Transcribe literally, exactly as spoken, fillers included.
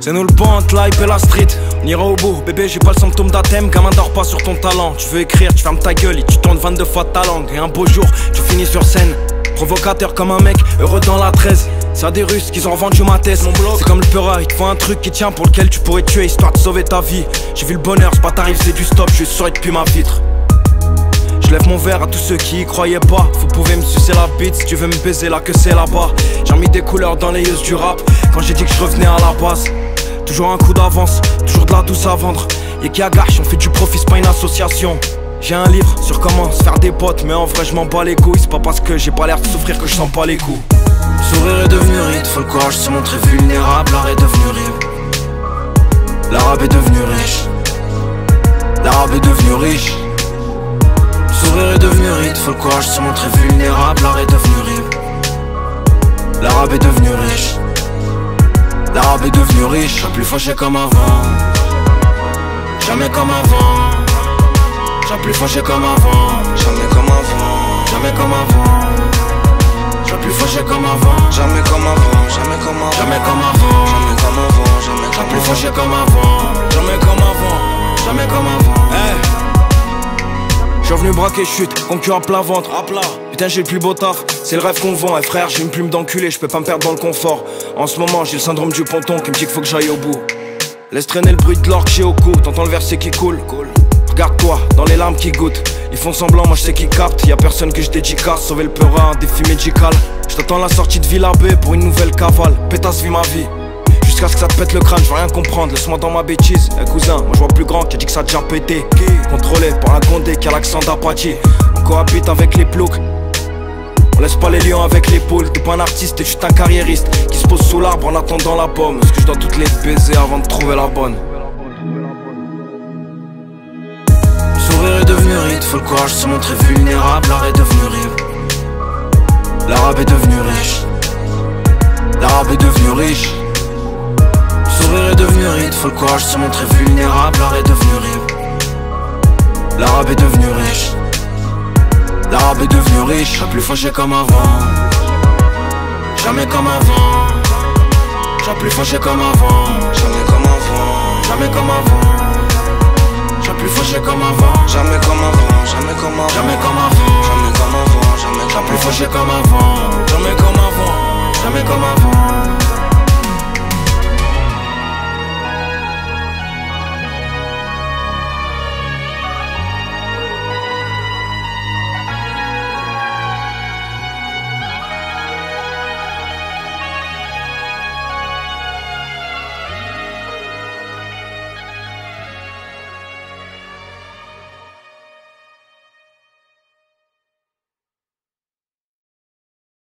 C'est nous le banc, l'hype et la street. On ira au bout, bébé j'ai pas le symptôme d'athème. Gamin dors pas sur ton talent. Tu veux écrire, tu fermes ta gueule et tu tournes vingt-deux fois ta langue. Et un beau jour, tu finis sur scène provocateur comme un mec, heureux dans la treize. C'est à des Russes qu'ils ont vendu ma thèse. C'est comme le Peura, il te faut un truc qui tient pour lequel tu pourrais tuer histoire de sauver ta vie. J'ai vu le bonheur, ce bâtard il faisait du stop, je suis depuis ma vitre. Je lève mon verre à tous ceux qui y croyaient pas. Vous pouvez me sucer la bite si tu veux me baiser là que c'est là-bas. J'ai remis des couleurs dans les yeux du rap quand j'ai dit que je revenais à la base. Toujours un coup d'avance, toujours de la douce à vendre. Y'a qui agache, on fait du profit, c'est pas une association. J'ai un livre sur comment se faire des potes, mais en vrai je m'en bats les couilles. C'est pas parce que j'ai pas l'air de souffrir que je sens pas les coups. Sourire est devenu rite, faut le courage de se montrer vulnérable. L'art est devenu rime. L'arabe est devenu riche. L'arabe est devenu riche. Sourire est devenu rite, faut le courage de se montrer vulnérable. L'art est devenu rime. L'arabe est devenu riche. L'arabe est devenu riche. J'ai plus fâché comme avant. Jamais comme avant. J'ai plus fâché comme avant. Jamais comme avant. Jamais comme avant. J'ai plus fâché comme avant. Jamais comme avant. Jamais comme avant. Jamais comme avant. Jamais comme avant. Jamais J'ai comme plus avant. fâché comme avant. Jamais comme avant. Jamais comme avant. Hey. Je suis venu braquer chute, concurrent à plat ventre. À plat. Putain j'ai le plus beau taf, c'est le rêve qu'on vend. Et frère j'ai une plume d'enculé, je peux pas me perdre dans le confort. En ce moment j'ai le syndrome du ponton qui me dit qu'il faut que j'aille au bout. Laisse traîner le bruit de l'or que j'ai au cou, t'entends le verset qui coule. Cool. Regarde-toi, dans les larmes qui goûtent. Ils font semblant, moi je sais qu'ils captent. Y'a personne que je dédicace, sauver le Peura, un défi médical. Je t'attends la sortie de Villa B pour une nouvelle cavale. Pétasse vit ma vie, jusqu'à ce que ça te pète le crâne, je veux rien comprendre, laisse-moi dans ma bêtise. Eh cousin, moi je vois plus grand qui a dit que ça a déjà pété. Contrôlé par un condé qui a l'accent d'Apache. On cohabite avec les ploucs. On laisse pas les lions avec les poules. T'es pas un artiste, t'es juste un carriériste qui se pose sous l'arbre en attendant la pomme. Est-ce que je dois toutes les baiser avant de trouver la bonne? Sourire est devenu rite, faut le courage de se montrer vulnérable. L'art est devenu rime. L'arabe est devenu riche. L'arabe est devenu riche. Sourire est devenu rite, faut le courage de se montrer vulnérable. L'art est devenu rime. L'arabe est devenu riche. L'arabe est devenu riche. J'ai plus fâché comme avant. Jamais comme avant. J'ai plus fâché comme avant. Jamais comme avant. Jamais comme avant. J'ai plus fâché comme avant. Jamais comme avant. Jamais comme avant. Jamais comme avant. Jamais comme avant. Jamais J'ai comme plus avant. fâché comme avant. Jamais comme avant. Jamais comme avant.